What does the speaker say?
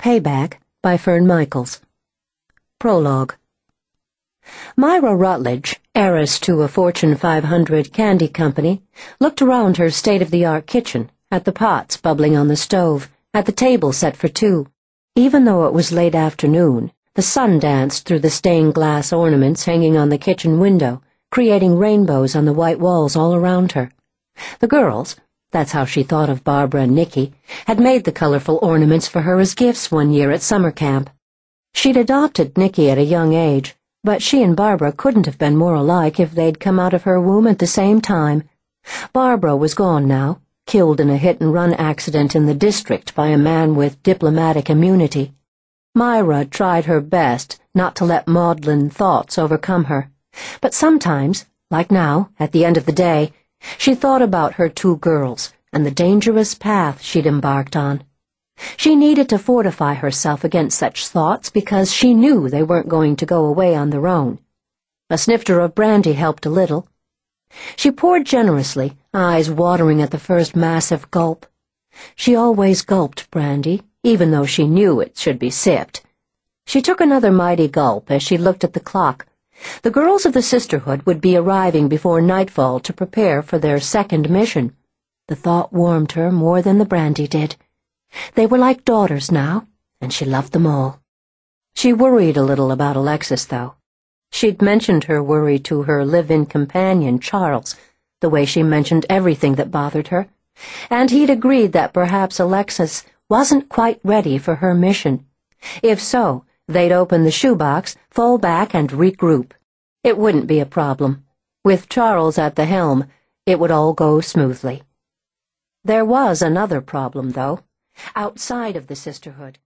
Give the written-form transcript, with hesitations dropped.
Payback by Fern Michaels. Prologue. Myra Rutledge, heiress to a Fortune 500 candy company, looked around her state-of-the-art kitchen, at the pots bubbling on the stove, at the table set for two. Even though it was late afternoon, the sun danced through the stained glass ornaments hanging on the kitchen window, creating rainbows on the white walls all around her. The girls, that's how she thought of Barbara and Nicky, had made the colorful ornaments for her as gifts one year at summer camp. She'd adopted Nicky at a young age, but she and Barbara couldn't have been more alike if they'd come out of her womb at the same time. Barbara was gone now, killed in a hit-and-run accident in the district by a man with diplomatic immunity. Myra tried her best not to let maudlin thoughts overcome her, but sometimes, like now, at the end of the day, she thought about her two girls and the dangerous path she'd embarked on. She needed to fortify herself against such thoughts because she knew they weren't going to go away on their own. A snifter of brandy helped a little. She poured generously, eyes watering at the first massive gulp. She always gulped brandy, even though she knew it should be sipped. She took another mighty gulp as she looked at the clock. The girls of the sisterhood would be arriving before nightfall to prepare for their second mission. The thought warmed her more than the brandy did. They were like daughters now, and she loved them all. She worried a little about Alexis, though. She'd mentioned her worry to her live-in companion, Charles, the way she mentioned everything that bothered her, and he'd agreed that perhaps Alexis wasn't quite ready for her mission. If so, they'd open the shoebox, fall back, and regroup. It wouldn't be a problem. With Charles at the helm, it would all go smoothly. There was another problem, though, outside of the sisterhood.